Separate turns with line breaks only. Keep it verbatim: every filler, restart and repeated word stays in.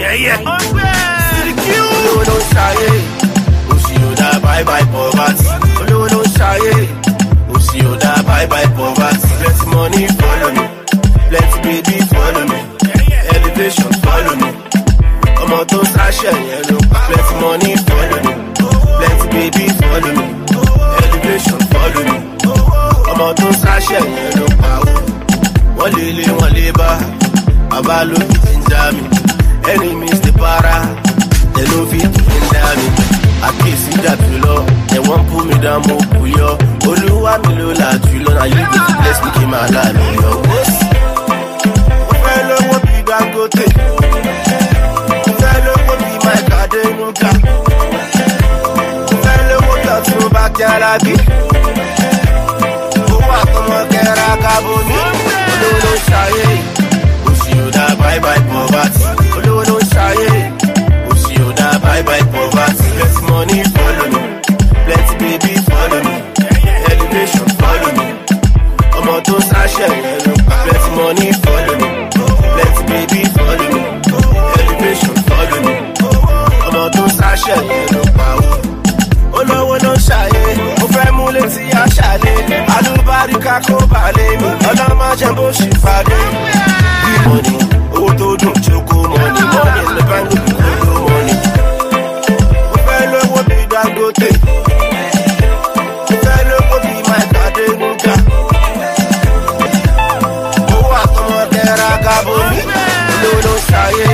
Yeah, yeah. Olówó ló ń ṣayé, òṣì ò dá bye bye poverty. Olówó ló ń ṣayé, òṣì ò dá bye bye poverty. Plenty money follow me, plenty baby follow me, elevation follow me. Ọmọ tó ń ṣàṣẹ yẹn ló pa. Plenty money follow me, plenty baby follow me, elevation follow me. Ọmọ tó ń ṣàṣẹ yẹn ló pa ó. Wọ́n lè lé wọ́n lè bá, bàbá ló fi ti ń já mi. Enemies dey para, they no fit to hinder me. Àkíyèsí dàbí lọ, they wan pull me down mo kù yọ. Olúwa mi ló là jù lọ, na you go to bless me kí màá là mí yọ. Mo fẹ́ lówó bí Dangote, mo fẹ́ lówó bí Mike Adenuga, mo fẹ́ lówó tọ̀tún bá kí Alábí. Owó àtọmọ kẹra kábọ̀ mi, olówó ló ń ṣayé. Bye bye poverty. Olówó ló ń ṣayé, òṣì ò dá bye bye poverty. Plenty money follow me, plenty baby follow me, elevation follow me. Ọmọ tó ń ṣàṣẹ yẹn ló pa. Plenty money follow me, plenty baby follow me, elevation follow me. Ọmọ tó ń ṣàṣẹ yẹn ló pa ó. Olówó ló ń ṣayé, mo fẹ́ mú létí àṣàlẹ̀. Alúbáríkà kó balẹ̀ mi, ọlọ́mọ jẹ́ bó ṣì pàdé. Bí money. Owó tó dùn choco money, money in the bank lóbi kúló money. Mo fẹ́ lówó bí Dangote, mo fẹ́ lówó bí Mike Adenuga. Owó àtọmọ kẹra kábọ̀ mi, olówó ló ń ṣayé,